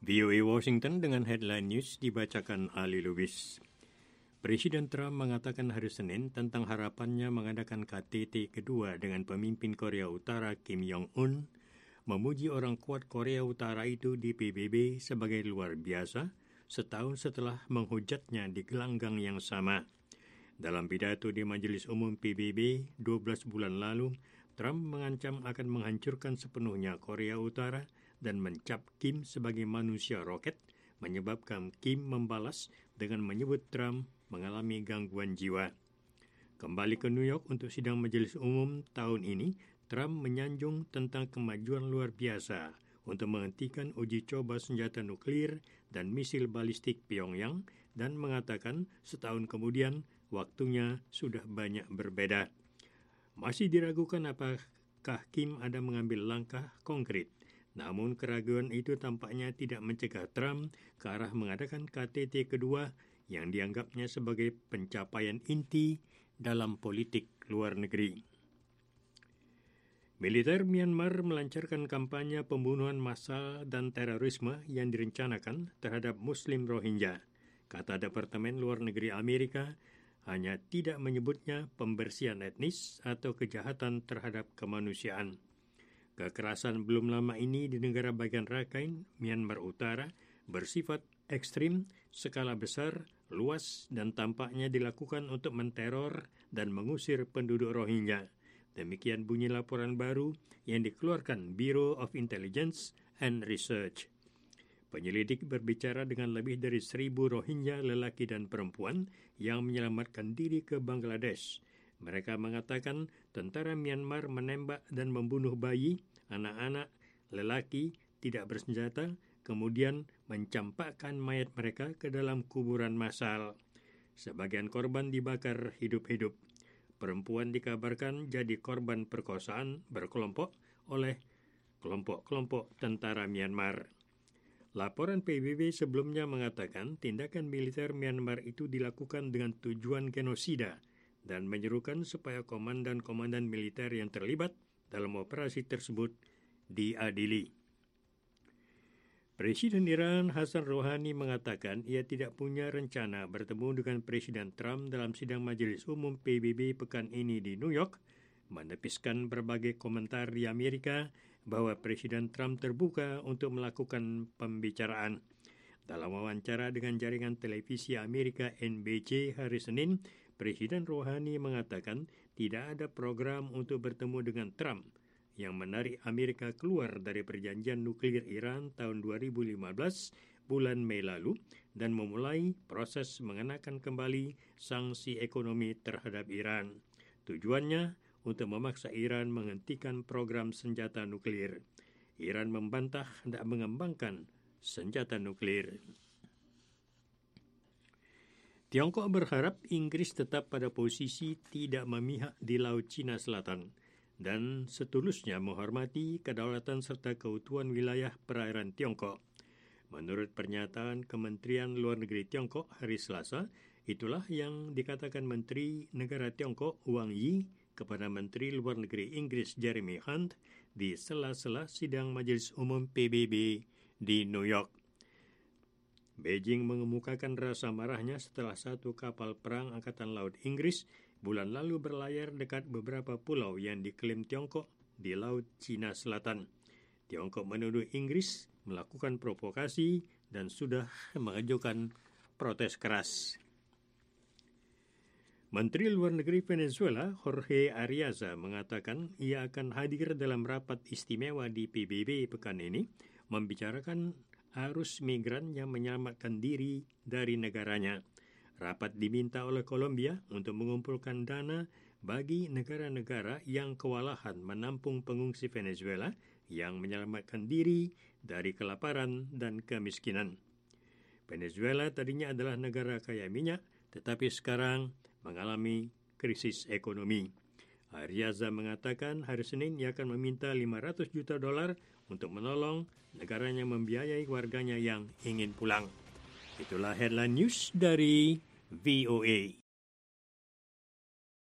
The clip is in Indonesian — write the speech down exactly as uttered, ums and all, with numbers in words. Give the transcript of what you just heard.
V O A Washington dengan headline news dibacakan Ali Lubis. Presiden Trump mengatakan hari Senin tentang harapannya mengadakan K T T kedua dengan pemimpin Korea Utara Kim Jong-un, memuji orang kuat Korea Utara itu di P B B sebagai luar biasa setahun setelah menghujatnya di gelanggang yang sama. Dalam pidato di Majelis Umum P B B dua belas bulan lalu, Trump mengancam akan menghancurkan sepenuhnya Korea Utara dan mencap Kim sebagai manusia roket, menyebabkan Kim membalas dengan menyebut Trump mengalami gangguan jiwa. Kembali ke New York untuk sidang Majelis Umum tahun ini, Trump menyanjung tentang kemajuan luar biasa untuk menghentikan uji coba senjata nuklir dan misil balistik Pyongyang dan mengatakan setahun kemudian waktunya sudah banyak berbeda. Masih diragukan apakah Kim ada mengambil langkah konkret. Namun keraguan itu tampaknya tidak mencegah Trump ke arah mengadakan K T T kedua yang dianggapnya sebagai pencapaian inti dalam politik luar negeri. Militer Myanmar melancarkan kampanye pembunuhan massal dan terorisme yang direncanakan terhadap Muslim Rohingya. Kata Departemen Luar Negeri Amerika, hanya tidak menyebutnya pembersihan etnis atau kejahatan terhadap kemanusiaan. Kekerasan belum lama ini di negara bagian Rakhine, Myanmar Utara, bersifat ekstrim, skala besar, luas, dan tampaknya dilakukan untuk menteror dan mengusir penduduk Rohingya. Demikian bunyi laporan baru yang dikeluarkan Bureau of Intelligence and Research. Penyelidik berbicara dengan lebih dari seribu Rohingya lelaki dan perempuan yang menyelamatkan diri ke Bangladesh. Mereka mengatakan tentara Myanmar menembak dan membunuh bayi, anak-anak, lelaki, tidak bersenjata, kemudian mencampakkan mayat mereka ke dalam kuburan massal. Sebagian korban dibakar hidup-hidup. Perempuan dikabarkan jadi korban perkosaan berkelompok oleh kelompok-kelompok tentara Myanmar. Laporan P B B sebelumnya mengatakan tindakan militer Myanmar itu dilakukan dengan tujuan genosida dan menyerukan supaya komandan-komandan militer yang terlibat dalam operasi tersebut diadili. Presiden Iran Hassan Rouhani mengatakan ia tidak punya rencana bertemu dengan Presiden Trump dalam sidang Majelis Umum P B B pekan ini di New York, menepiskan berbagai komentar di Amerika bahwa Presiden Trump terbuka untuk melakukan pembicaraan. Dalam wawancara dengan jaringan televisi Amerika N B C hari Senin, Presiden Rouhani mengatakan tidak ada program untuk bertemu dengan Trump yang menarik Amerika keluar dari perjanjian nuklir Iran tahun dua ribu lima belas bulan Mei lalu dan memulai proses mengenakan kembali sanksi ekonomi terhadap Iran. Tujuannya untuk memaksa Iran menghentikan program senjata nuklir. Iran membantah hendak mengembangkan senjata nuklir. Tiongkok berharap Inggris tetap pada posisi tidak memihak di Laut Cina Selatan dan setulusnya menghormati kedaulatan serta keutuhan wilayah perairan Tiongkok. Menurut pernyataan Kementerian Luar Negeri Tiongkok hari Selasa, itulah yang dikatakan Menteri Negara Tiongkok Wang Yi kepada Menteri Luar Negeri Inggris Jeremy Hunt di sela-sela sidang Majelis Umum P B B di New York. Beijing mengemukakan rasa marahnya setelah satu kapal perang Angkatan Laut Inggris bulan lalu berlayar dekat beberapa pulau yang diklaim Tiongkok di Laut Cina Selatan. Tiongkok menuduh Inggris melakukan provokasi dan sudah mengajukan protes keras. Menteri Luar Negeri Venezuela Jorge Arreaza mengatakan ia akan hadir dalam rapat istimewa di P B B pekan ini membicarakan arus migran yang menyelamatkan diri dari negaranya. Rapat diminta oleh Kolombia untuk mengumpulkan dana bagi negara-negara yang kewalahan menampung pengungsi Venezuela yang menyelamatkan diri dari kelaparan dan kemiskinan. Venezuela tadinya adalah negara kaya minyak, tetapi sekarang mengalami krisis ekonomi. Arreaza mengatakan hari Senin ia akan meminta lima ratus juta dolar untuk menolong negaranya membiayai warganya yang ingin pulang. Itulah headline news dari V O A.